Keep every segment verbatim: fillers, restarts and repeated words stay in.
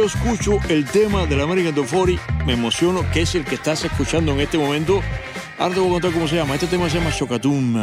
yo escucho el tema del American Top cuarenta, me emociono, que es el que estás escuchando en este momento. Ahora te voy a contar cómo se llama. Este tema se llama Shokatum.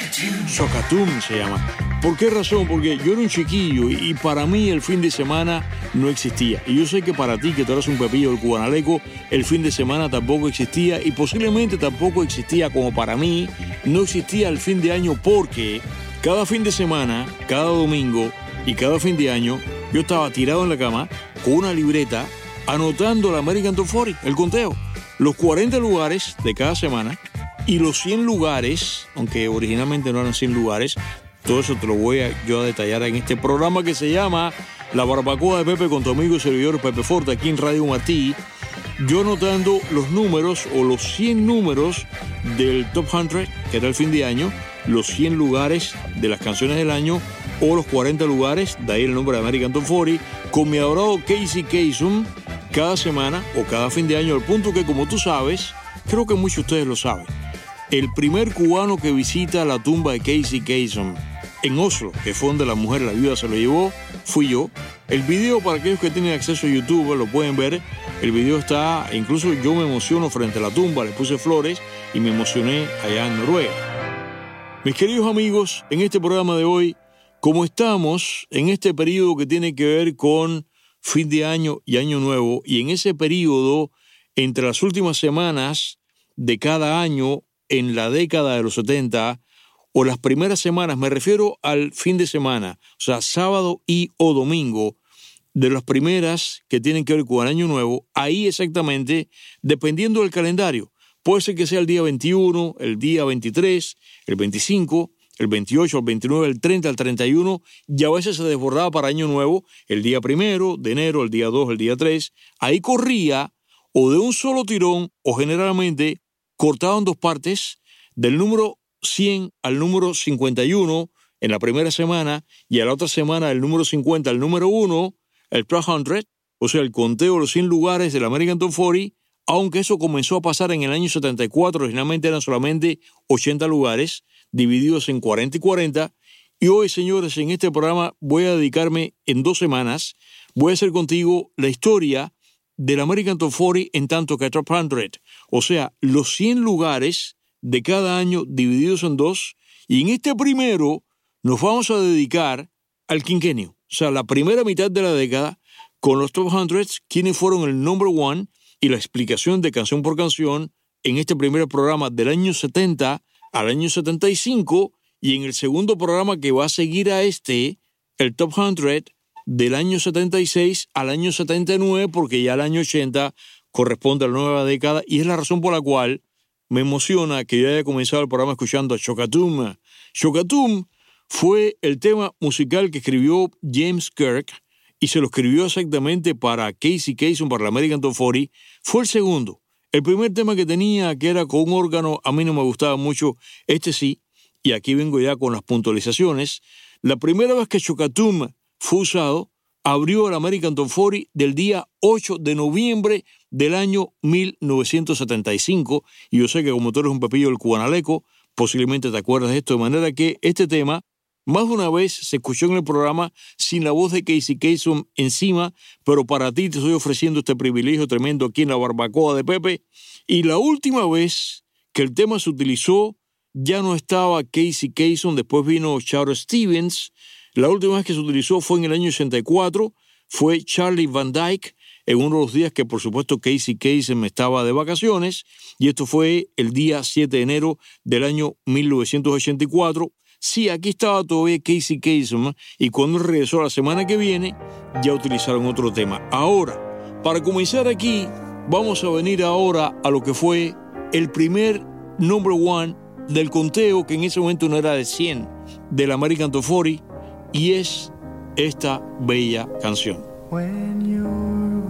Shokatum se llama. ¿Por qué razón? Porque yo era un chiquillo y para mí el fin de semana no existía. Y yo sé que para ti, que tú eres un pepillo del Cubanaleco, el fin de semana tampoco existía y posiblemente tampoco existía como para mí. No existía el fin de año porque cada fin de semana, cada domingo y cada fin de año, yo estaba tirado en la cama con una libreta anotando el American Top cuarenta, el conteo. Los cuarenta lugares de cada semana y los cien lugares, aunque originalmente no eran cien lugares, todo eso te lo voy a, yo a detallar en este programa que se llama La Barbacoa de Pepe con tu amigo y servidor Pepe Forte aquí en Radio Martí. Yo anotando los números o los cien números del Top cien, que era el fin de año, los cien lugares de las canciones del año o los cuarenta lugares, de ahí el nombre de American Top cuarenta, con mi adorado Casey Kasem, cada semana o cada fin de año, al punto que, como tú sabes, creo que muchos de ustedes lo saben, el primer cubano que visita la tumba de Casey Kasem en Oslo, que fue donde la mujer, la viuda, se lo llevó, fui yo. El video, para aquellos que tienen acceso a YouTube, lo pueden ver. El video está, incluso yo me emociono frente a la tumba, le puse flores y me emocioné allá en Noruega. Mis queridos amigos, en este programa de hoy, como estamos en este periodo que tiene que ver con fin de año y año nuevo, y en ese periodo, entre las últimas semanas de cada año en la década de los setenta, o las primeras semanas, me refiero al fin de semana, o sea, sábado y o domingo, de las primeras que tienen que ver con el año nuevo, ahí exactamente, dependiendo del calendario, puede ser que sea el día veintiuno, el día veintitrés, el veinticinco, el veintiocho, el veintinueve, el treinta, el treinta y uno, y a veces se desbordaba para Año Nuevo, el día primero de enero, el día dos, el día tres, ahí corría, o de un solo tirón, o generalmente cortado en dos partes, del número cien al número cincuenta y uno en la primera semana, y a la otra semana del número cincuenta al número uno, el trescientos, o sea, el conteo de los cien lugares del American Top cuarenta, aunque eso comenzó a pasar en el año setenta y cuatro, originalmente eran solamente ochenta lugares, divididos en cuarenta y cuarenta, y hoy, señores, en este programa voy a dedicarme en dos semanas, voy a hacer contigo la historia del American Top cuarenta en tanto que Top cien, o sea, los cien lugares de cada año divididos en dos, y en este primero nos vamos a dedicar al quinquenio, o sea, la primera mitad de la década, con los Top cien, quienes fueron el number one, y la explicación de canción por canción en este primer programa del año setenta al año setenta y cinco, y en el segundo programa que va a seguir a este, el Top cien, del año setenta y seis al año setenta y nueve, porque ya el año ochenta corresponde a la nueva década, y es la razón por la cual me emociona que yo haya comenzado el programa escuchando a Shokatum. Shokatum fue el tema musical que escribió James Kirk, y se lo escribió exactamente para Casey Kasem, para la American Top cuarenta, fue el segundo. El primer tema que tenía, que era con un órgano, a mí no me gustaba mucho, este sí, y aquí vengo ya con las puntualizaciones. La primera vez que Shokatum fue usado, abrió el American Top cuarenta del día ocho de noviembre del año mil novecientos setenta y cinco, y yo sé que como tú eres un pepillo del Cubanaleco, posiblemente te acuerdas de esto, de manera que este tema más de una vez se escuchó en el programa sin la voz de Casey Kasem encima, pero para ti te estoy ofreciendo este privilegio tremendo aquí en la Barbacoa de Pepe. Y la última vez que el tema se utilizó, ya no estaba Casey Kasem, después vino Charles Stevens. La última vez que se utilizó fue en el año ochenta y cuatro, fue Charlie Van Dyke, en uno de los días que por supuesto Casey Kasem estaba de vacaciones, y esto fue el día siete de enero del año mil novecientos ochenta y cuatro. Sí, aquí estaba todavía Casey Kasem, y cuando regresó la semana que viene, ya utilizaron otro tema. Ahora, para comenzar aquí, vamos a venir ahora a lo que fue el primer number one del conteo, que en ese momento no era de cien, del American Top cuarenta, y es esta bella canción. When you're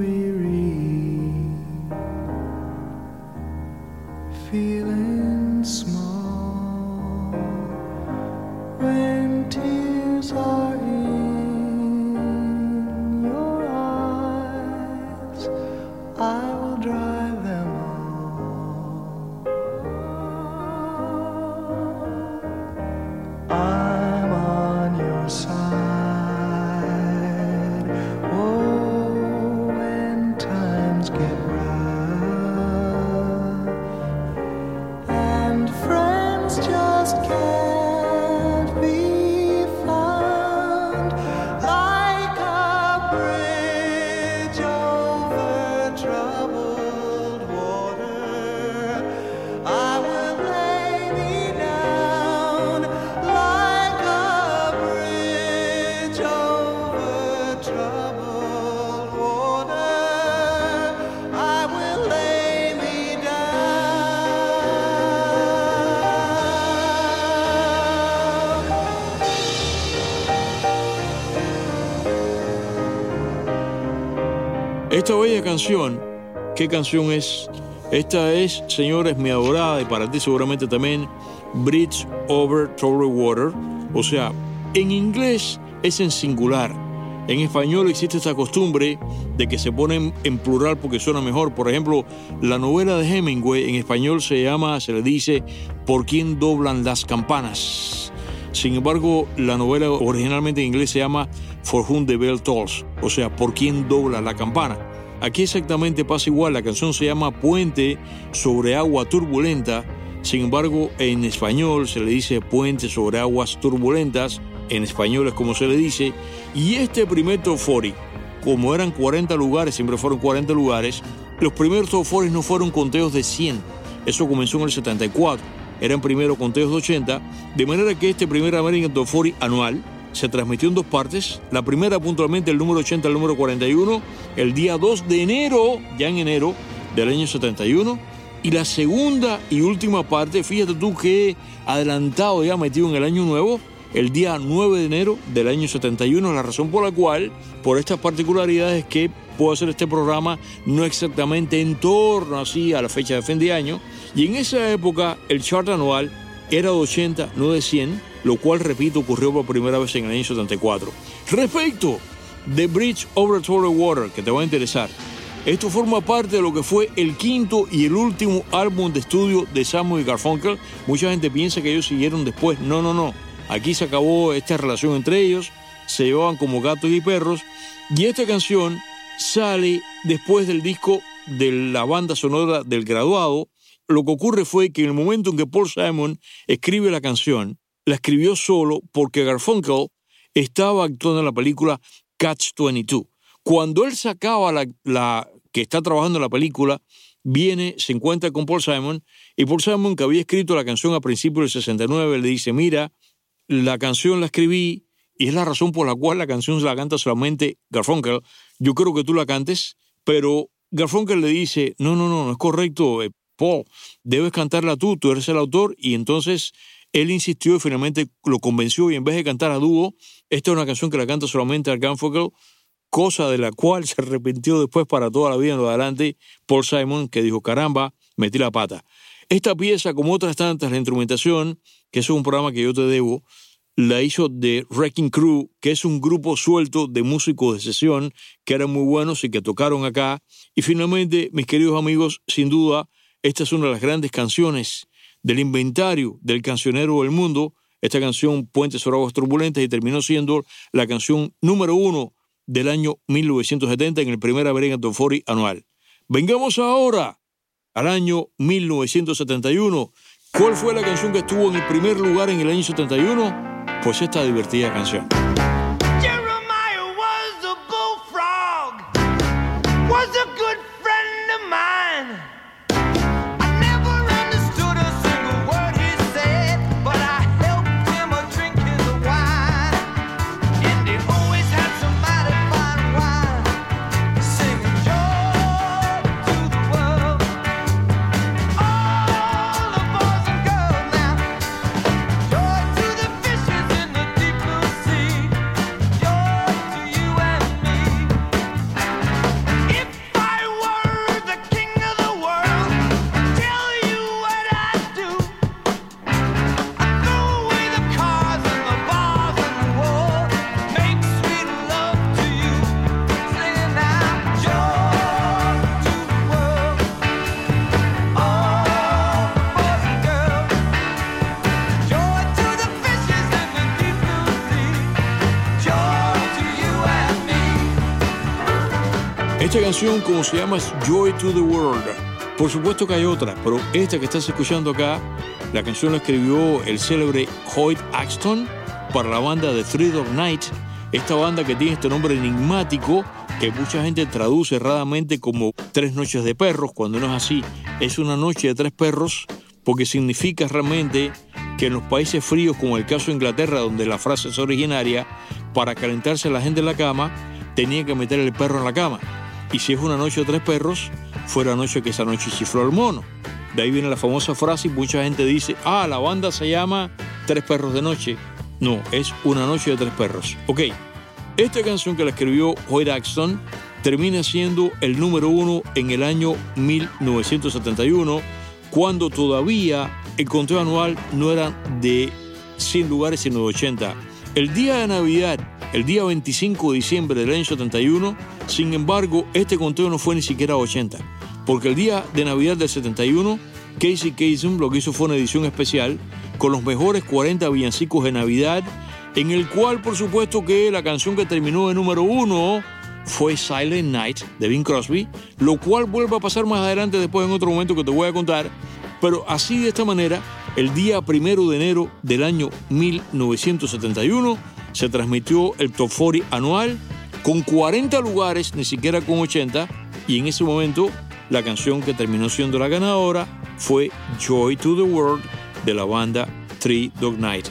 weary, feeling small, when tears are in your eyes, I will dry them all. I'm on your side. Oh, Esta bella canción, ¿qué canción es? Esta es, señores, mi adorada, y para ti seguramente también, Bridge Over Troubled Water. O sea, en inglés es en singular. En español existe esta costumbre de que se ponen en plural porque suena mejor. Por ejemplo, la novela de Hemingway en español se llama, se le dice, ¿Por quién doblan las campanas? Sin embargo, la novela originalmente en inglés se llama For Whom the Bell Tolls, o sea, ¿por quién dobla la campana? Aquí exactamente pasa igual, la canción se llama Puente sobre agua turbulenta. Sin embargo, en español se le dice Puente sobre aguas turbulentas. En español es como se le dice, y este primer Top cuarenta, como eran cuarenta lugares, siempre fueron cuarenta lugares, los primeros Top cuarenta no fueron conteos de cien, eso comenzó en el setenta y cuatro, eran primero conteos de ochenta, de manera que este primer American Top cuarenta anual se transmitió en dos partes, la primera puntualmente el número ochenta al número cuarenta y uno, el día dos de enero, ya en enero del año setenta y uno, y la segunda y última parte, fíjate tú que adelantado ya metido en el año nuevo, el día nueve de enero del año setenta y uno, la razón por la cual, por estas particularidades que puedo hacer este programa no exactamente en torno así a la fecha de fin de año, y en esa época el chart anual era de ochenta, no de cien, lo cual, repito, ocurrió por primera vez en el año setenta y cuatro. Respecto de Bridge Over Troubled Water, que te va a interesar, esto forma parte de lo que fue el quinto y el último álbum de estudio de Simon y Garfunkel. Mucha gente piensa que ellos siguieron después, no, no, no. Aquí se acabó esta relación entre ellos, se llevaban como gatos y perros, y esta canción sale después del disco de la banda sonora del Graduado. Lo que ocurre fue que en el momento en que Paul Simon escribe la canción, la escribió solo porque Garfunkel estaba actuando en la película Catch veintidós. Cuando él sacaba la, la que está trabajando en la película, viene, se encuentra con Paul Simon, y Paul Simon, que había escrito la canción a principios del sesenta y nueve, le dice, mira, la canción la escribí y es la razón por la cual la canción se la canta solamente Garfunkel. Yo creo que tú la cantes, pero Garfunkel le dice, no, no, no, no es correcto, eh, Paul, debes cantarla tú, tú eres el autor. Y entonces él insistió y finalmente lo convenció, y en vez de cantar a dúo, esta es una canción que la canta solamente a Garfunkel, cosa de la cual se arrepintió después para toda la vida en lo adelante Paul Simon, que dijo, caramba, metí la pata. Esta pieza, como otras tantas, la instrumentación, que es un programa que yo te debo, la hizo The Wrecking Crew, que es un grupo suelto de músicos de sesión que eran muy buenos y que tocaron acá. Y finalmente, mis queridos amigos, sin duda, esta es una de las grandes canciones del inventario del cancionero del mundo. Esta canción, Puentes sobre aguas turbulentas, y terminó siendo la canción número uno del año mil novecientos setenta en el primer American Top cuarenta anual. Vengamos ahora al año mil novecientos setenta y uno. ¿Cuál fue la canción que estuvo en el primer lugar en el año setenta y uno? Pues esta divertida canción. Jeremiah was a bullfrog, was a good friend of mine. I never understood a single word he said, but I helped him a drink his wine. And he always had some mighty fine wine, singing joy to the world. All the boys and girls now, joy to the fishes in the deep blue sea, joy to you and me. If I were the king of the world, tell you what I'd do. I'd throw away the cars and the bars and the war, make sweet love to you, singing out joy to the world. All the boys and girls, joy to the fishes in the deep blue sea, joy to you and me. Esta canción, como se llama, es Joy to the World. Por supuesto que hay otra, pero esta que estás escuchando acá, la canción la escribió el célebre Hoyt Axton para la banda de Three Dog Night, esta banda que tiene este nombre enigmático que mucha gente traduce erradamente como Tres Noches de Perros, cuando no es así. Es una noche de tres perros, porque significa realmente que en los países fríos, como el caso de Inglaterra, donde la frase es originaria, para calentarse la gente en la cama, tenía que meter el perro en la cama. Y si es una noche de tres perros, fue la noche que esa noche chifló el mono. De ahí viene la famosa frase y mucha gente dice, ah, la banda se llama Tres Perros de Noche. No, es Una Noche de Tres Perros. Ok, esta canción que la escribió Hoyt Axton termina siendo el número uno en el año mil novecientos setenta y uno, cuando todavía el conteo anual no era de cien lugares, sino de ochenta. El día de Navidad, el día veinticinco de diciembre del año setenta y uno, sin embargo, este conteo no fue ni siquiera ochenta, porque el día de Navidad del setenta y uno, Casey Kasem lo que hizo fue una edición especial con los mejores cuarenta villancicos de Navidad, en el cual, por supuesto, que la canción que terminó de número uno fue Silent Night de Bing Crosby, lo cual vuelve a pasar más adelante después en otro momento que te voy a contar. Pero así, de esta manera, el día primero de enero del año mil novecientos setenta y uno se transmitió el Top cuarenta anual con cuarenta lugares, ni siquiera con ochenta, y en ese momento la canción que terminó siendo la ganadora fue Joy to the World de la banda Three Dog Night.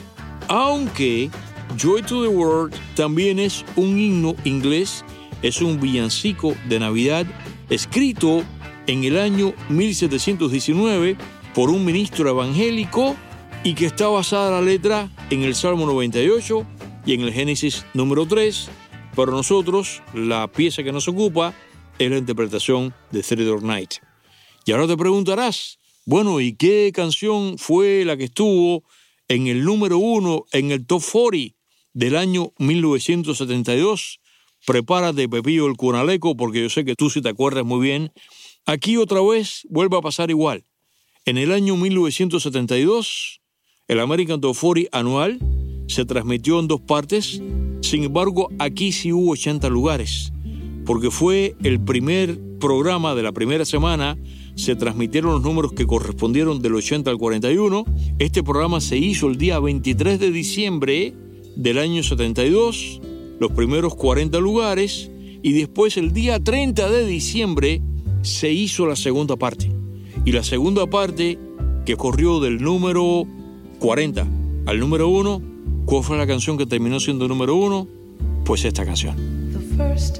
Aunque Joy to the World también es un himno inglés, es un villancico de Navidad escrito en el año mil setecientos diecinueve por un ministro evangélico y que está basada la letra en el Salmo noventa y ocho y en el Génesis número tres. Para nosotros, la pieza que nos ocupa es la interpretación de Three Dog Night. Y ahora te preguntarás, bueno, ¿y qué canción fue la que estuvo en el número uno en el Top cuarenta del año mil novecientos setenta y dos? Prepárate, Pepillo el Cunaleco, porque yo sé que tú sí te acuerdas muy bien. Aquí otra vez vuelve a pasar igual. En el año mil novecientos setenta y dos, el American Top cuarenta anual se transmitió en dos partes. Sin embargo, aquí sí hubo ochenta lugares, porque fue el primer programa de la primera semana. Se transmitieron los números que correspondieron del ochenta al cuarenta y uno. Este programa se hizo el día veintitrés de diciembre del año setenta y dos, los primeros cuarenta lugares, y después el día treinta de diciembre se hizo la segunda parte. Y la segunda parte, que corrió del número cuarenta al número uno, ¿cuál fue la canción que terminó siendo número uno? Pues esta canción. The first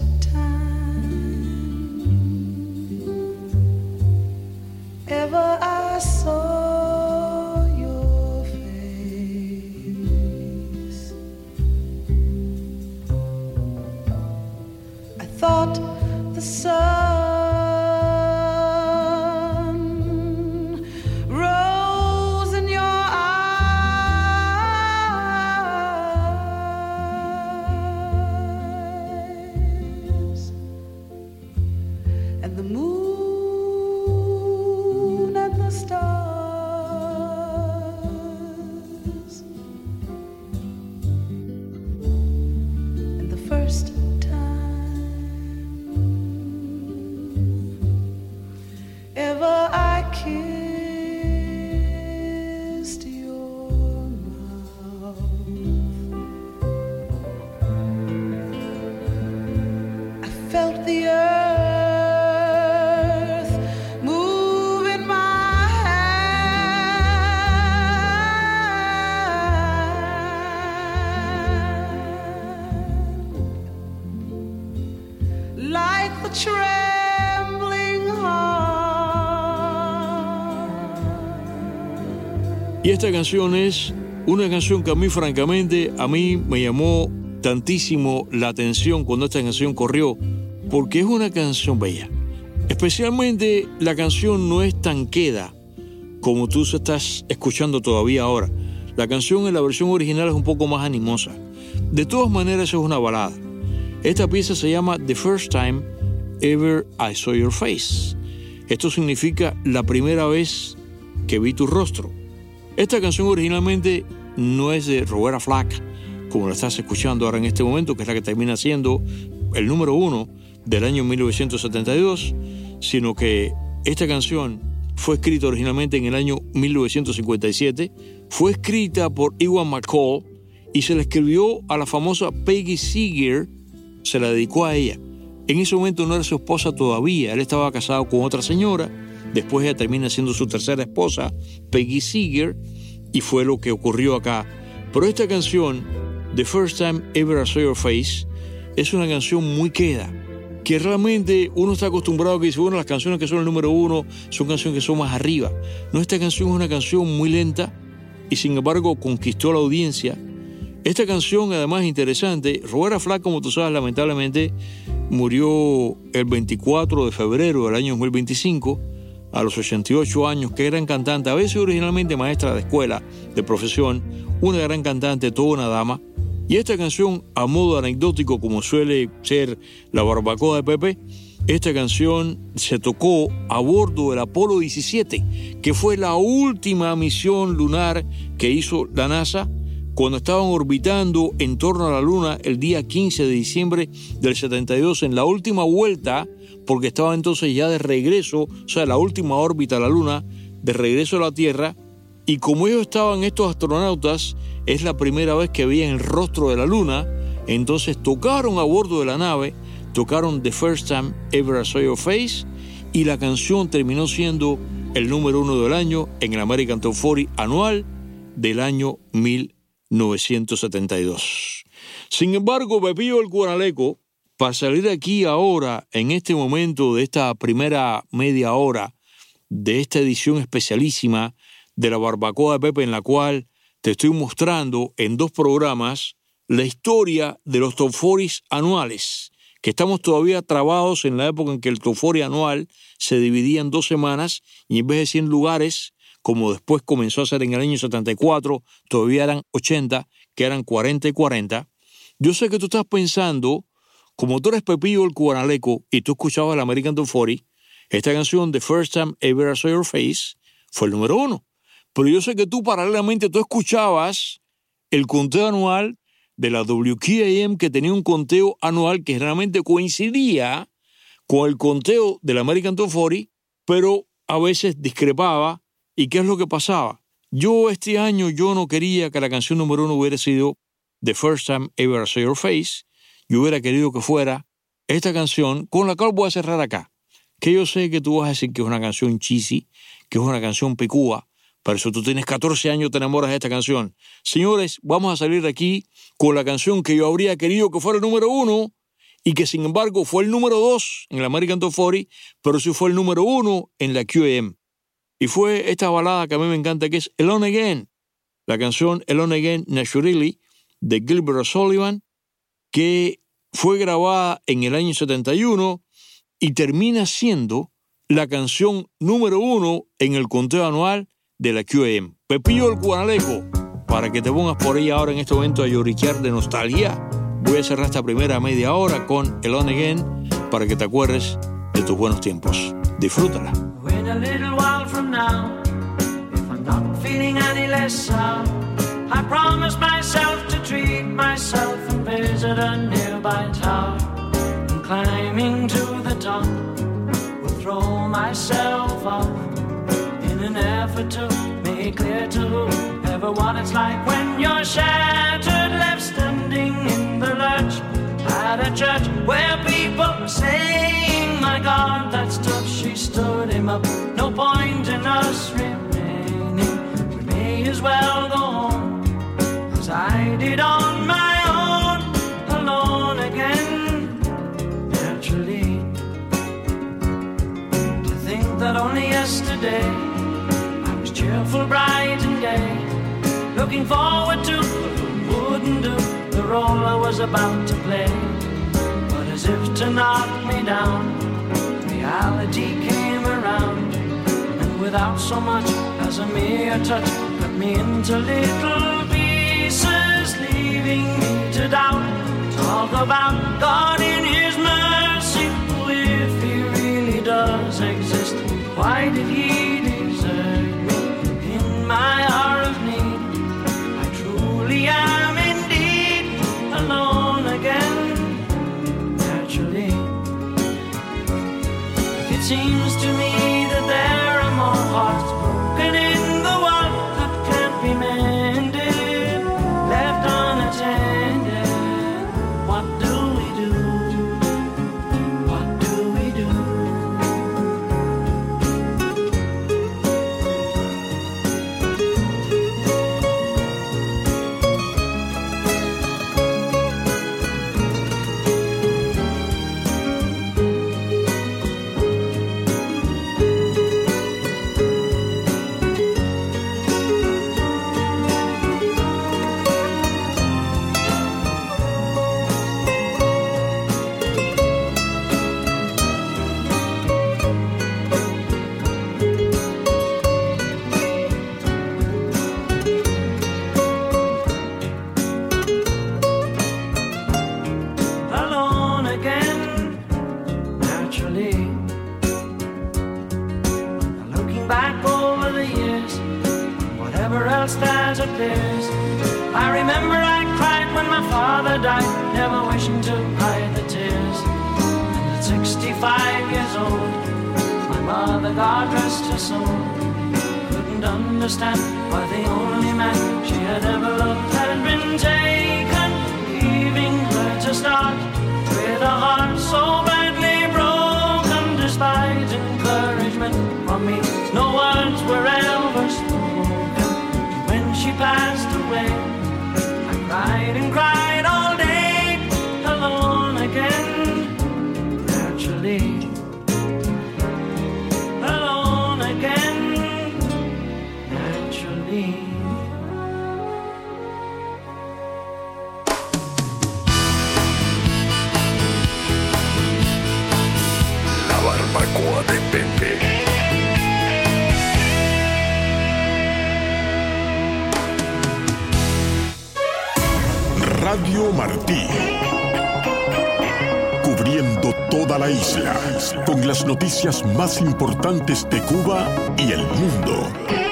time ever I saw your face, I thought the sun rose in your eyes, and the moon and the stars, and the first ever I kissed your mouth, I felt the earth move in my hand, like the trembling heart. Y esta canción es una canción que a mí, francamente, a mí me llamó tantísimo la atención cuando esta canción corrió, porque es una canción bella. Especialmente la canción no es tan queda como tú estás escuchando todavía ahora. La canción en la versión original es un poco más animosa. De todas maneras es una balada. Esta pieza se llama The First Time Ever I Saw Your Face. Esto significa la primera vez que vi tu rostro. Esta canción originalmente no es de Roberta Flack, como la estás escuchando ahora en este momento, que es la que termina siendo el número uno del año mil novecientos setenta y dos, sino que esta canción fue escrita originalmente en el año mil novecientos cincuenta y siete, fue escrita por Ewan McCall y se la escribió a la famosa Peggy Seeger, se la dedicó a ella. En ese momento no era su esposa todavía, él estaba casado con otra señora, después ella termina siendo su tercera esposa, Peggy Seeger, y fue lo que ocurrió acá. Pero esta canción, The First Time Ever I Saw Your Face, es una canción muy queda, que realmente uno está acostumbrado a que dice, bueno, las canciones que son el número uno son canciones que son más arriba. No, esta canción es una canción muy lenta y sin embargo conquistó la audiencia Esta canción, además, es interesante. Roberta Flack, como tú sabes, lamentablemente murió el veinticuatro de febrero del año dos mil veinticinco, a los ochenta y ocho años. Qué gran cantante, a veces originalmente maestra de escuela, de profesión, una gran cantante, toda una dama. Y esta canción, a modo anecdótico, como suele ser la barbacoa de Pepe, esta canción se tocó a bordo del Apolo diecisiete, que fue la última misión lunar que hizo la NASA cuando estaban orbitando en torno a la Luna el día quince de diciembre del setenta y dos, en la última vuelta, porque estaba entonces ya de regreso, o sea, la última órbita a la Luna, de regreso a la Tierra. Y como ellos estaban, estos astronautas, es la primera vez que veían el rostro de la Luna, entonces tocaron a bordo de la nave, tocaron The First Time Ever I Saw Your Face, y la canción terminó siendo el número uno del año en el American Top cuarenta anual del año mil novecientos setenta y dos. Sin embargo, Pepillo el Guanaleco, para salir aquí ahora, en este momento de esta primera media hora de esta edición especialísima de la barbacoa de Pepe, en la cual te estoy mostrando en dos programas la historia de los Top cuarenta anuales, que estamos todavía trabados en la época en que el Top cuarenta anual se dividía en dos semanas y en vez de cien lugares, como después comenzó a ser en el año setenta y cuatro, todavía eran ochenta, que eran cuarenta y cuarenta. Yo sé que tú estás pensando, como tú eres Pepillo el Guanaleco y tú escuchabas el American Top cuarenta, esta canción, The First Time Ever I Saw Your Face, fue el número uno. Pero yo sé que tú paralelamente tú escuchabas el conteo anual de la W Q A M, que tenía un conteo anual que generalmente coincidía con el conteo del American Top cuarenta, pero a veces discrepaba. ¿Y qué es lo que pasaba? Yo este año yo no quería que la canción número uno hubiera sido The First Time Ever I Saw Your Face. Yo hubiera querido que fuera esta canción, con la cual voy a cerrar acá. Que yo sé que tú vas a decir que es una canción cheesy, que es una canción picúa. Por eso tú tienes catorce años, te enamoras de esta canción. Señores, vamos a salir de aquí con la canción que yo habría querido que fuera el número uno y que sin embargo fue el número dos en el American Top cuarenta, pero sí fue el número uno en la Q A M. Y fue esta balada que a mí me encanta, que es Alone Again, la canción Alone Again Naturally de Gilbert O'Sullivan, que fue grabada en el año setenta y uno y termina siendo la canción número uno en el conteo anual de la Q A M. Pepillo el Guanaleco, para que te pongas por ahí ahora en este momento a lloriquear de nostalgia. Voy a cerrar esta primera media hora con Alone Again para que te acuerdes de tus buenos tiempos. Disfrútala. When a little while from now, if I'm not feeling any less sound, I promise myself to treat myself and visit a nearby tower. And climbing to the top, will throw myself off in an effort to make clear to whoever what it's like when you're shattered, left standing in the lurch at a church where people were saying, my God, that's tough. She stood him up. No point in us remaining. We may as well go home as I did on my own, alone again. Naturally, to think that only yesterday I was cheerful, bright and gay, looking forward to what wouldn't do the role I was about to play. But as if to knock me down, reality came around, and without so much as a mere touch, cut me into little pieces, leaving me to doubt. Talk about God in His mercy, if He really does exist, why did He desert me in my hour of need? I truly am indeed alone again, naturally. It seems to me that there are more hearts broken in the world that can't be mended, left unattended. What do we do? What do we do? else that appears. I remember I cried when my father died, never wishing to hide the tears. And at sixty-five years old, my mother, God rest her soul, couldn't understand why the only man she had ever loved had been taken, leaving her to start with a heart so badly broken. Despite encouragement from me, no words were ever spoken. When she passed away, I cried and cried all day, alone again, naturally. Alone again, naturally. La barbacoa de Pepe. Radio Martí. Cubriendo toda la isla con las noticias más importantes de Cuba y el mundo.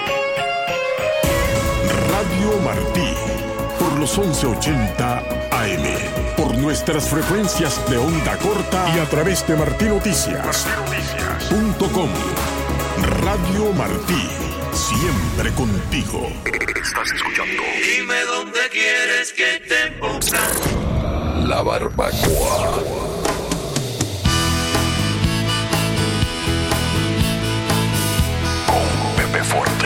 Radio Martí, por los once ochenta A M, por nuestras frecuencias de onda corta y a través de martinoticias punto com. Radio Martí, siempre contigo. Estás escuchando. Dime dónde quieres que te ponga La barbacoa. Con Pepe Forte.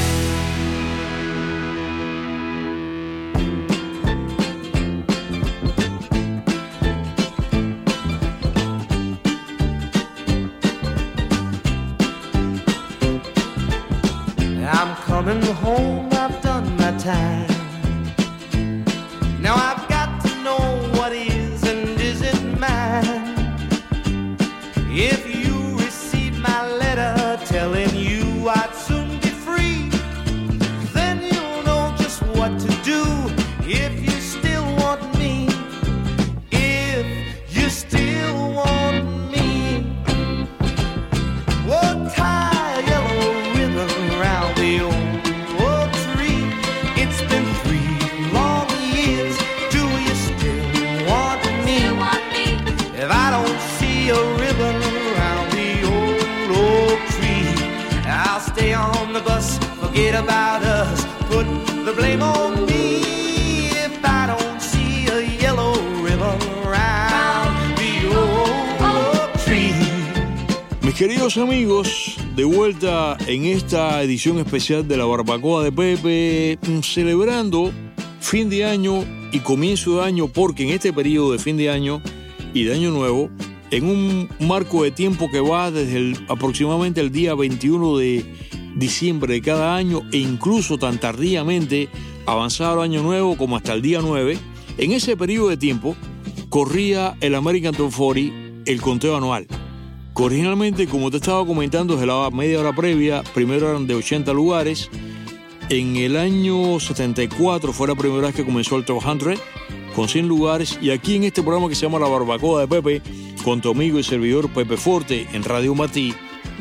I'm coming home, I've done my time. Now I've got to know what is and isn't mine. If you receive my letter telling you I'd soon be free, then you'll know just what to do if you still want me. If you still want me, oh, tie a yellow ribbon around the old oak tree. It's been three long years. Do you still want me? If I don't see a ribbon around the old oak tree, I'll stay on the bus, forget about us, put the blame on me. If I don't see a yellow ribbon around the old oak tree. Mis queridos amigos, de vuelta en esta edición especial de la Barbacoa de Pepe, celebrando fin de año y comienzo de año, porque en este periodo de fin de año y de año nuevo, en un marco de tiempo que va desde el, aproximadamente el día veintiuno de diciembre de cada año, e incluso tan tardíamente avanzado el año nuevo como hasta el día nueve, en ese periodo de tiempo corría el American Top cuarenta, el conteo anual. Que originalmente, como te estaba comentando desde la media hora previa, primero eran de ochenta lugares. En el año setenta y cuatro fue la primera vez que comenzó el Top cien, con cien lugares. Y aquí en este programa que se llama La Barbacoa de Pepe, con tu amigo y servidor Pepe Forte en Radio Martí,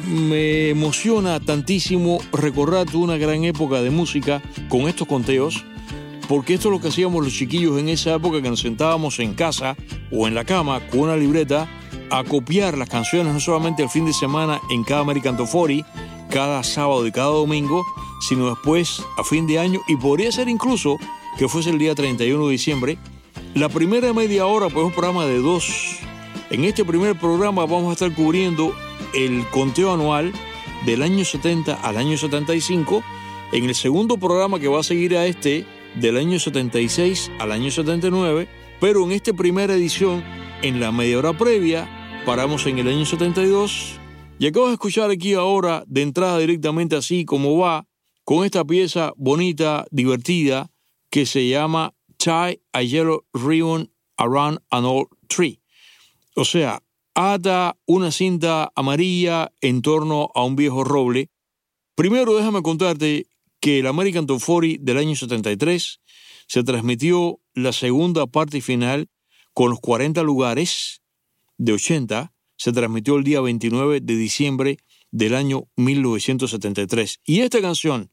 me emociona tantísimo recordar una gran época de música con estos conteos, porque esto es lo que hacíamos los chiquillos en esa época, que nos sentábamos en casa o en la cama con una libreta a copiar las canciones, no solamente el fin de semana en cada American Top cuarenta, cada sábado y cada domingo, sino después a fin de año, y podría ser incluso que fuese el día treinta y uno de diciembre. La primera media hora pues es un programa de dos. En este primer programa vamos a estar cubriendo el conteo anual del año setenta al año setenta y cinco. En el segundo programa, que va a seguir a este, del año setenta y seis al año setenta y nueve, pero en esta primera edición, en la media hora previa, paramos en el año setenta y dos. Y acabas de escuchar aquí ahora, de entrada directamente así como va, con esta pieza bonita, divertida, que se llama Tie a Yellow Ribbon Around an Old Tree. O sea, ata una cinta amarilla en torno a un viejo roble. Primero déjame contarte que el American Top cuarenta del año setenta y tres se transmitió la segunda parte y final con los cuarenta lugares de ochenta, se transmitió el día veintinueve de diciembre del año mil novecientos setenta y tres. Y esta canción,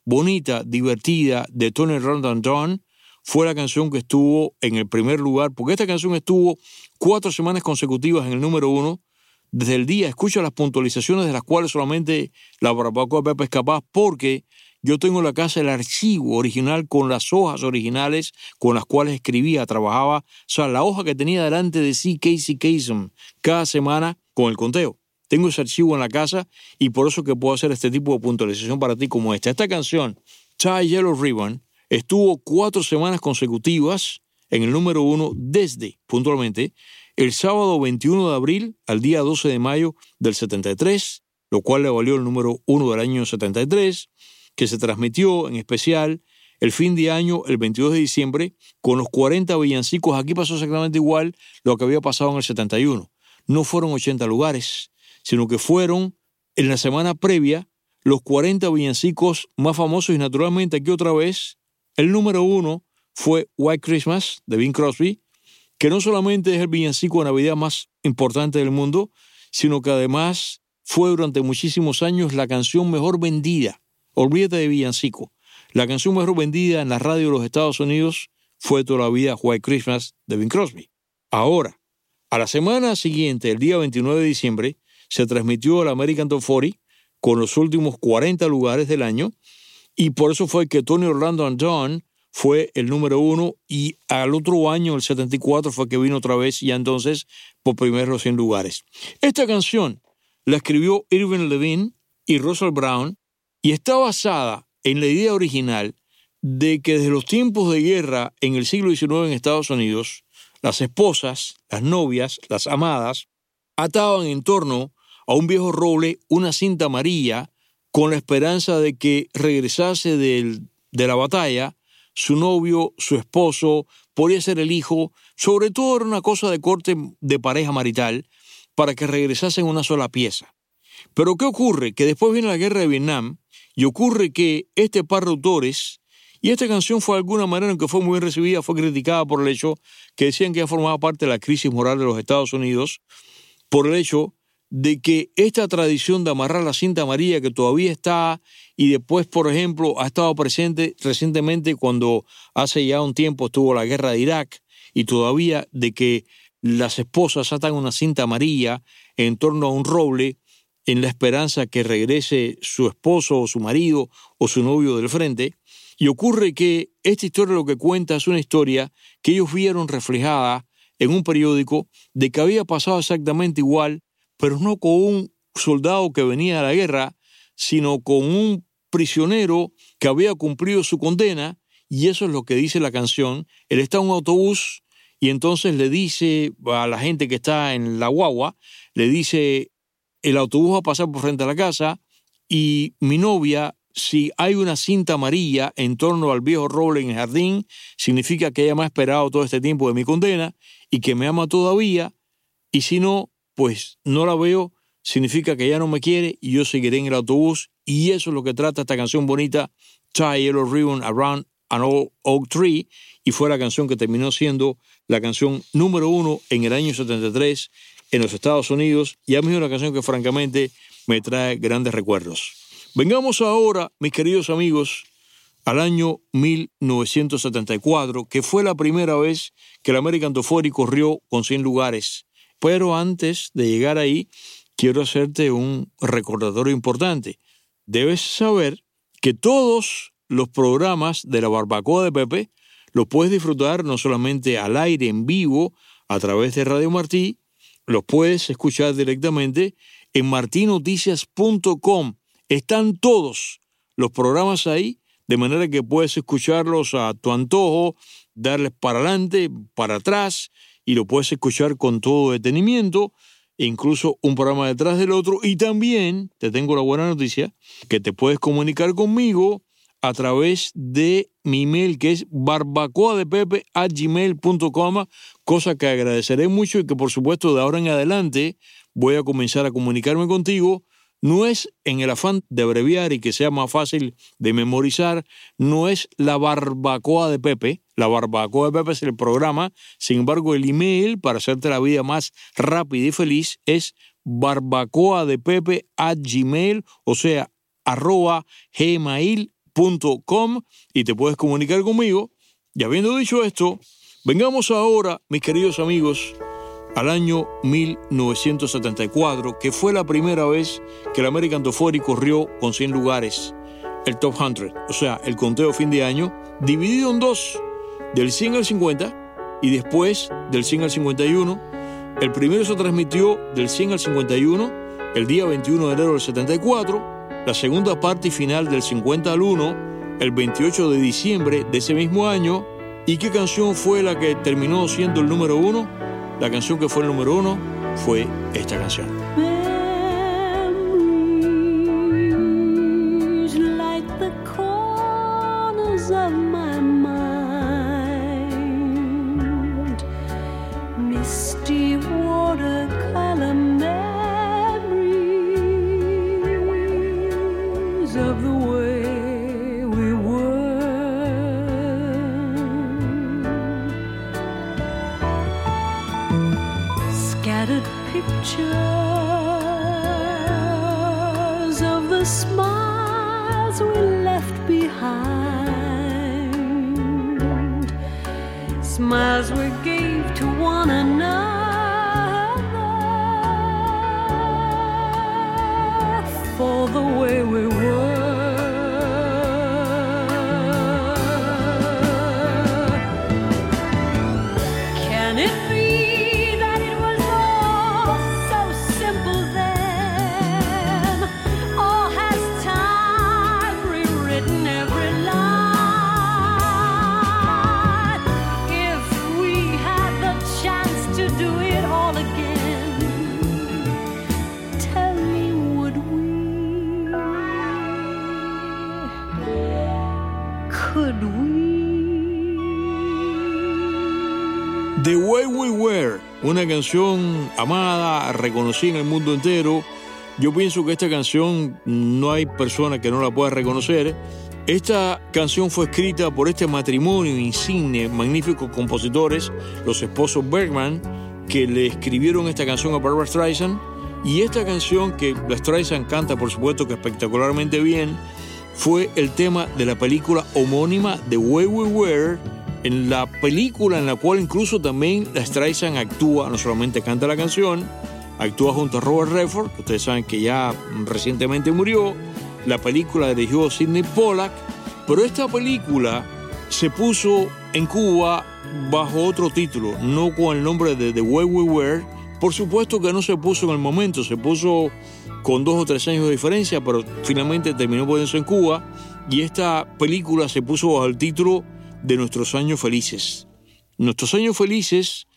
bonita, divertida de Tony Randall Dawn fue la canción que estuvo en el primer lugar, porque esta canción estuvo cuatro semanas consecutivas en el número uno. Desde el día, escucha las puntualizaciones de las cuales solamente la Barbacoa de Pepe es capaz, porque yo tengo en la casa el archivo original con las hojas originales con las cuales escribía, trabajaba, o sea, la hoja que tenía delante de sí, Casey Kasem, cada semana con el conteo. Tengo ese archivo en la casa y por eso que puedo hacer este tipo de puntualización para ti como esta. Esta canción, Tie Yellow Ribbon, estuvo cuatro semanas consecutivas en el número uno desde, puntualmente, el sábado veintiuno de abril al día doce de mayo del setenta y tres, lo cual le valió el número uno del año setenta y tres, que se transmitió en especial el fin de año, el veintidós de diciembre, con los cuarenta villancicos. Aquí pasó exactamente igual lo que había pasado en el setenta y uno. No fueron ochenta lugares, sino que fueron, en la semana previa, los cuarenta villancicos más famosos y naturalmente aquí otra vez, el número uno fue White Christmas de Bing Crosby, que no solamente es el villancico de Navidad más importante del mundo, sino que además fue durante muchísimos años la canción mejor vendida. Olvídate de villancico. La canción mejor vendida en la radio de los Estados Unidos fue toda la vida White Christmas de Bing Crosby. Ahora, a la semana siguiente, el día veintinueve de diciembre, se transmitió el American Top cuarenta con los últimos cuarenta lugares del año, y por eso fue que Tony Orlando and Dawn fue el número uno, y al otro año, el setenta y cuatro, fue que vino otra vez, y entonces por primero los cien lugares. Esta canción la escribió Irving Levine y Russell Brown, y está basada en la idea original de que desde los tiempos de guerra en el siglo diecinueve en Estados Unidos, las esposas, las novias, las amadas, ataban en torno a un viejo roble una cinta amarilla con la esperanza de que regresase del, de la batalla su novio, su esposo, podría ser el hijo, sobre todo era una cosa de corte de pareja marital, para que regresase en una sola pieza. Pero ¿qué ocurre? Que después viene la guerra de Vietnam y ocurre que este par de autores, y esta canción fue de alguna manera, aunque fue muy bien recibida, fue criticada por el hecho que decían que ya formaba parte de la crisis moral de los Estados Unidos, por el hecho de que esta tradición de amarrar la cinta amarilla que todavía está y después, por ejemplo, ha estado presente recientemente cuando hace ya un tiempo estuvo la guerra de Irak, y todavía de que las esposas atan una cinta amarilla en torno a un roble en la esperanza que regrese su esposo o su marido o su novio del frente. Y ocurre que esta historia lo que cuenta es una historia que ellos vieron reflejada en un periódico de que había pasado exactamente igual, pero no con un soldado que venía de la guerra, sino con un prisionero que había cumplido su condena, y eso es lo que dice la canción. Él está en un autobús y entonces le dice a la gente que está en la guagua, le dice, el autobús va a pasar por frente a la casa y mi novia, si hay una cinta amarilla en torno al viejo roble en el jardín, significa que ella me ha esperado todo este tiempo de mi condena y que me ama todavía, y si no, pues no la veo, significa que ella no me quiere y yo seguiré en el autobús. Y eso es lo que trata esta canción bonita, Tie Yellow Ribbon Around an Old Oak Tree, y fue la canción que terminó siendo la canción número uno en el año setenta y tres en los Estados Unidos, y a mí es una canción que francamente me trae grandes recuerdos. Vengamos ahora, mis queridos amigos, al año mil novecientos setenta y cuatro, que fue la primera vez que el American Top cuarenta corrió con cien lugares. Pero antes de llegar ahí, quiero hacerte un recordatorio importante. Debes saber que todos los programas de la Barbacoa de Pepe los puedes disfrutar no solamente al aire, en vivo, a través de Radio Martí, los puedes escuchar directamente en marti noticias punto com. Están todos los programas ahí, de manera que puedes escucharlos a tu antojo, darles para adelante, para atrás, y lo puedes escuchar con todo detenimiento, incluso un programa detrás del otro. Y también te tengo la buena noticia, que te puedes comunicar conmigo a través de mi email, que es barbacoa de pepe arroba gmail punto com, cosa que agradeceré mucho y que por supuesto de ahora en adelante voy a comenzar a comunicarme contigo. No es en el afán de abreviar y que sea más fácil de memorizar, no es la Barbacoa de Pepe. La Barbacoa de Pepe es el programa. Sin embargo, el email, para hacerte la vida más rápida y feliz, es barbacoa de pepe arroba gmail, o sea, arroba gmail punto com y te puedes comunicar conmigo. Y habiendo dicho esto, vengamos ahora, mis queridos amigos, al año mil novecientos setenta y cuatro, que fue la primera vez que el American Top cuarenta corrió con cien lugares, el Top cien, o sea, el conteo fin de año, dividido en dos, del cien al cincuenta y después del cien al cincuenta y uno. El primero se transmitió del cien al cincuenta y uno, el día veintiuno de enero del setenta y cuatro, la segunda parte y final del cincuenta al uno, el veintiocho de diciembre de ese mismo año. ¿Y qué canción fue la que terminó siendo el número uno? La canción que fue el número uno fue esta canción. Memories like the corners of my mind, misty watercolor memories of the way we were, scattered pictures of the smiles we left behind, smiles we gave to one another for the way we were. Can it be that it was all so simple then? Or has time rewritten every line? If we had the chance to do it all again, tell me, would we? Could we? The Way We Were, una canción amada, reconocida en el mundo entero. Yo pienso que esta canción no hay persona que no la pueda reconocer. Esta canción fue escrita por este matrimonio insigne, magníficos compositores, los esposos Bergman, que le escribieron esta canción a Barbra Streisand. Y esta canción, que la Streisand canta por supuesto que espectacularmente bien, fue el tema de la película homónima The Way We Were, en la película en la cual incluso también la Streisand actúa, no solamente canta la canción, actúa junto a Robert Redford, que ustedes saben que ya recientemente murió. La película dirigió Sidney Pollack, pero esta película se puso en Cuba bajo otro título, no con el nombre de The Way We Were. Por supuesto que no se puso en el momento, se puso con dos o tres años de diferencia, pero finalmente terminó poniéndose en Cuba, y esta película se puso bajo el título de Nuestros Años Felices. Nuestros Años Felices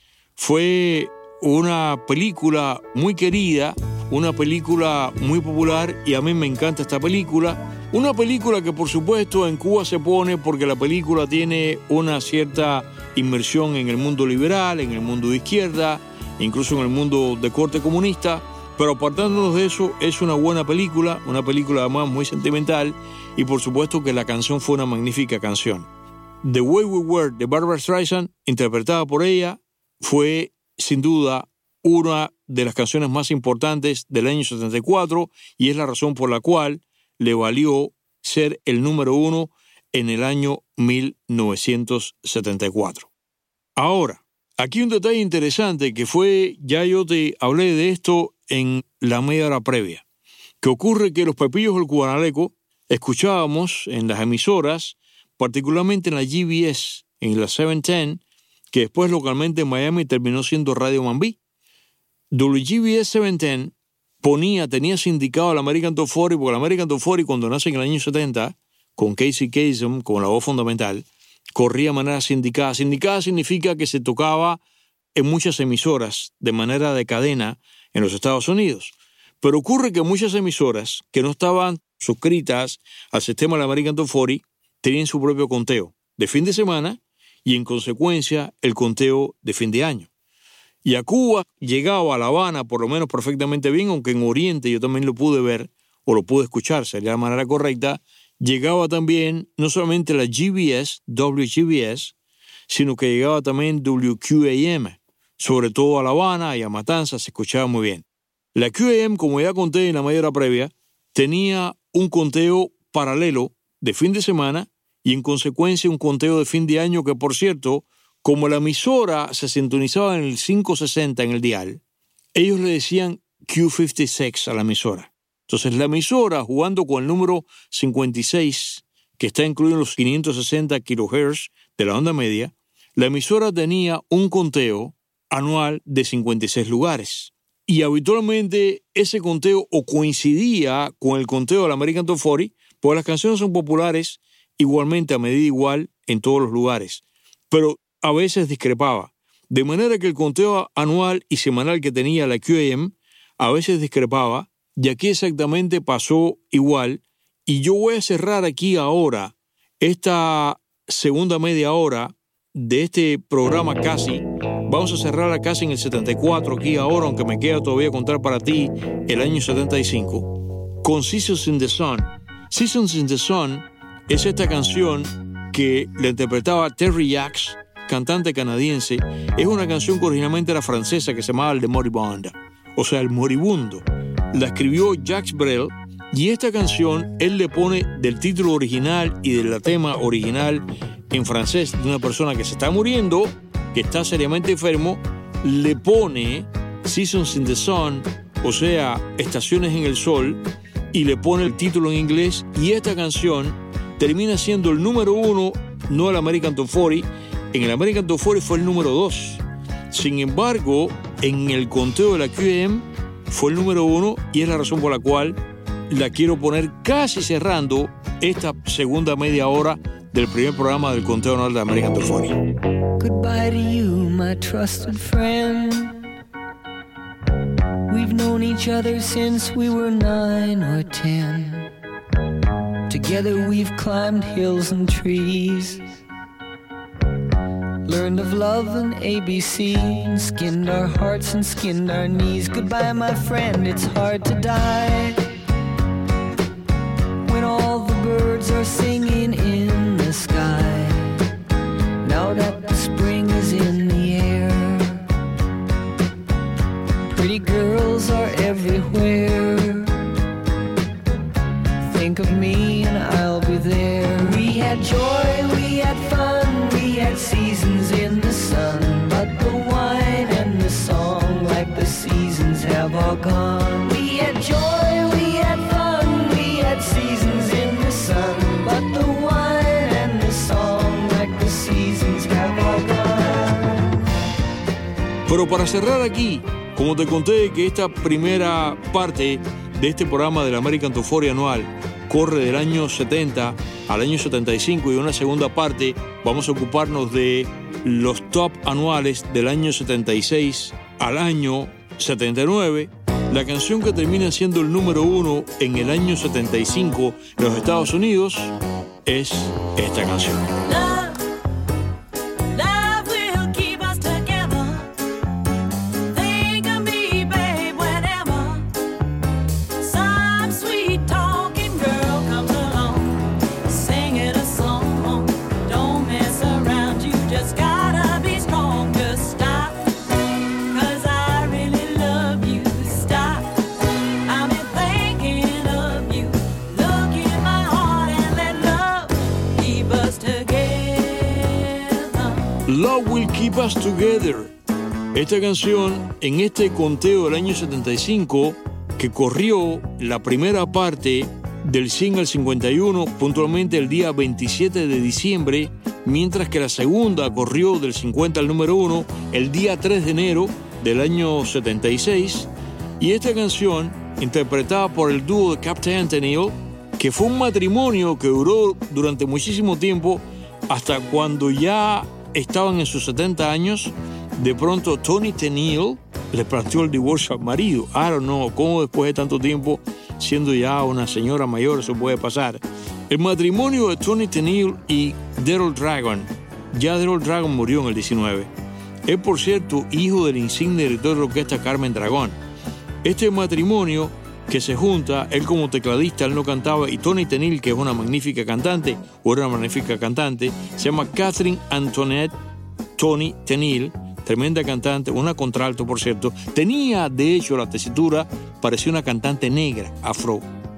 fue una película muy querida, una película muy popular, y a mí me encanta esta película. Una película que por supuesto en Cuba se pone porque la película tiene una cierta inmersión en el mundo liberal, en el mundo de izquierda, incluso en el mundo de corte comunista, pero apartándonos de eso, es una buena película, una película además muy sentimental, y por supuesto que la canción fue una magnífica canción. The Way We Were de Barbra Streisand, interpretada por ella, fue sin duda una de las canciones más importantes del año setenta y cuatro, y es la razón por la cual le valió ser el número uno en el año mil novecientos setenta y cuatro. Ahora, aquí un detalle interesante que fue, ya yo te hablé de esto en la media hora previa, que ocurre que los Pepillos del Cubanaleco escuchábamos en las emisoras, particularmente en la G B S, en la setecientos diez, que después localmente en Miami terminó siendo Radio Mambí. W G B S setecientos diez ponía, tenía sindicado al American Top cuarenta, porque el American Top cuarenta cuando nace en el año setenta, con Casey Kasem como la voz fundamental, corría de manera sindicada. Sindicada significa que se tocaba en muchas emisoras de manera de cadena en los Estados Unidos. Pero ocurre que muchas emisoras que no estaban suscritas al sistema del American Top cuarenta tenían su propio conteo de fin de semana y en consecuencia el conteo de fin de año. Y a Cuba llegaba a La Habana por lo menos perfectamente bien, aunque en Oriente yo también lo pude ver o lo pude escuchar, sería la manera correcta. Llegaba también no solamente la G B S, W G B S, sino que llegaba también W Q A M, sobre todo a La Habana y a Matanzas se escuchaba muy bien. La Q A M, como ya conté en la media hora previa, tenía un conteo paralelo de fin de semana y en consecuencia un conteo de fin de año que, por cierto, como la emisora se sintonizaba en el quinientos sesenta en el dial, ellos le decían Q cincuenta y seis a la emisora. Entonces la emisora, jugando con el número cincuenta y seis, que está incluido en los quinientos sesenta kilohertz de la onda media, la emisora tenía un conteo anual de cincuenta y seis lugares. Y habitualmente ese conteo o coincidía con el conteo del American Top cuarenta, porque las canciones son populares igualmente a medida igual en todos los lugares, pero a veces discrepaba. De manera que el conteo anual y semanal que tenía la Q A M a veces discrepaba, y aquí exactamente pasó igual. Y yo voy a cerrar aquí ahora esta segunda media hora de este programa casi. Vamos a cerrarla casi en el setenta y cuatro aquí ahora, aunque me queda todavía contar para ti el año setenta y cinco, con Seasons in the Sun. Seasons in the Sun es esta canción que la interpretaba Terry Jacks, cantante canadiense. Es una canción que originalmente era francesa, que se llamaba Le Moribond, o sea, el moribundo. La escribió Jacques Brel, y esta canción él le pone del título original y del tema original en francés de una persona que se está muriendo, que está seriamente enfermo, le pone Seasons in the Sun, o sea, estaciones en el sol, y le pone el título en inglés, y esta canción termina siendo el número uno, no el American Top cuarenta. En el American Top cuarenta fue el número dos. Sin embargo, en el conteo de la Q A M fue el número uno, y es la razón por la cual la quiero poner casi cerrando esta segunda media hora del primer programa del conteo anual de American Top cuarenta. Goodbye to you, my trusted friend. We've known each other since we were nine or ten. Together we've climbed hills and trees, learned of love and A B C, and skinned our hearts and skinned our knees. Goodbye, my friend, it's hard to die when all the birds are singing in the sky. Now that the spring is in the air, pretty girls are everywhere. Think of me and I'll be there. We had joy, we had fun, we had seasons in the sun, but the wine and the song, like the seasons, have all gone. We had joy, we had fun, we had seasons in the sun, but the wine and the song, like the seasons, have all gone. Pero para cerrar aquí, como te conté que esta primera parte de este programa del American Top cuarenta anual corre del año setenta al año setenta y cinco, y una segunda parte vamos a ocuparnos de los top anuales del año setenta y seis al año setenta y nueve. La canción que termina siendo el número uno en el año setenta y cinco en los Estados Unidos es esta canción. Love Will Keep Us Together. Esta canción, en este conteo del año setenta y cinco, que corrió la primera parte del single cincuenta y uno, puntualmente el día veintisiete de diciembre, mientras que la segunda corrió del cincuenta al número uno el día tres de enero del año setenta y seis. Y esta canción, interpretada por el dúo de Captain Tennille, que fue un matrimonio que duró durante muchísimo tiempo, hasta cuando ya estaban en sus setenta años, de pronto Toni Tennille le planteó el divorcio al marido. I don't know cómo después de tanto tiempo, siendo ya una señora mayor, eso puede pasar. El matrimonio de Toni Tennille y Daryl Dragon, ya Daryl Dragon murió en el diecinueve. Es, por cierto, hijo del insigne director de orquesta Carmen Dragón. Este matrimonio que se junta, él como tecladista, él no cantaba, y Toni Tennille, que es una magnífica cantante, o era una magnífica cantante, se llama Catherine Antoinette Toni Tennille, tremenda cantante, una contralto, por cierto. Tenía, de hecho, la tesitura, parecía una cantante negra, afro,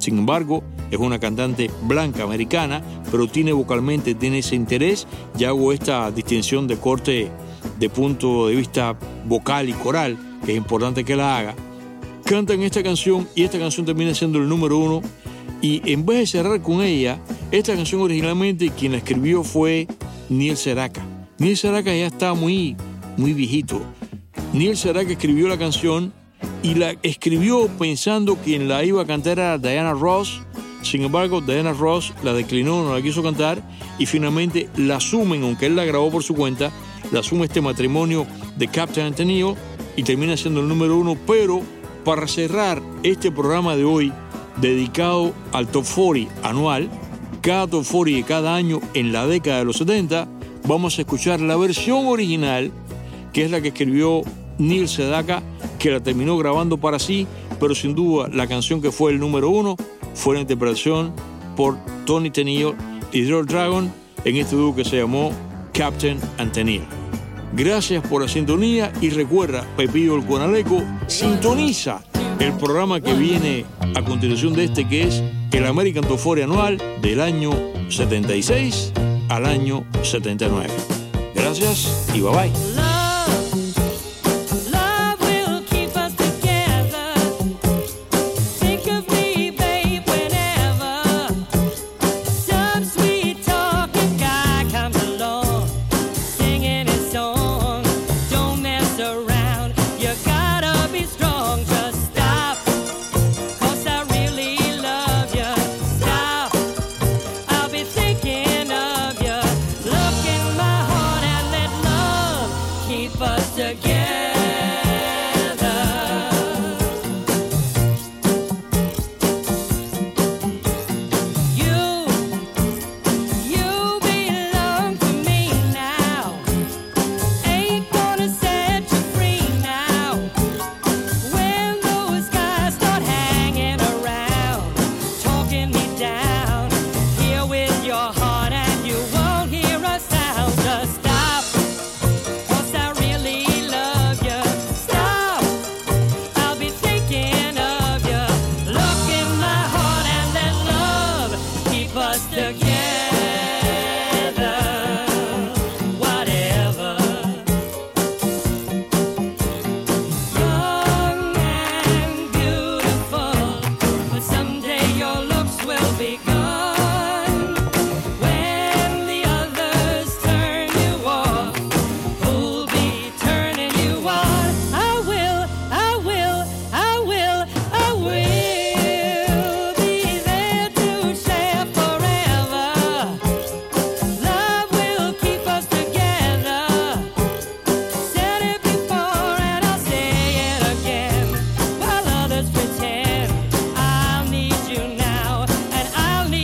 Sin embargo, es una cantante blanca americana, pero tiene vocalmente, tiene ese interés. Ya hago esta distinción de corte de punto de vista vocal y coral, que es importante que la haga. Cantan esta canción y esta canción termina siendo el número uno. Y en vez de cerrar con ella, esta canción originalmente quien la escribió fue Neil Sedaka. Neil Sedaka ya está muy, muy viejito. Neil Sedaka escribió la canción y la escribió pensando que quien la iba a cantar era Diana Ross. Sin embargo, Diana Ross la declinó, no la quiso cantar y finalmente la asumen, aunque él la grabó por su cuenta, la asume este matrimonio de Captain and Tennille y termina siendo el número uno. Pero para cerrar este programa de hoy, dedicado al Top cuarenta anual, cada Top cuarenta de cada año en la década de los setenta, vamos a escuchar la versión original, que es la que escribió Neil Sedaka, que la terminó grabando para sí, pero sin duda la canción que fue el número uno fue la interpretación por Tony Tennille y Drew Dragon en este dúo que se llamó Captain and Tennille. Gracias por la sintonía y recuerda, Pepillo el Conaleco sintoniza el programa que viene a continuación de este, que es el American Top cuarenta anual del año setenta y seis al año setenta y nueve. Gracias y bye bye. I'll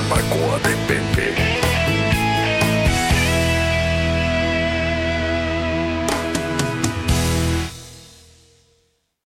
alma codependiente.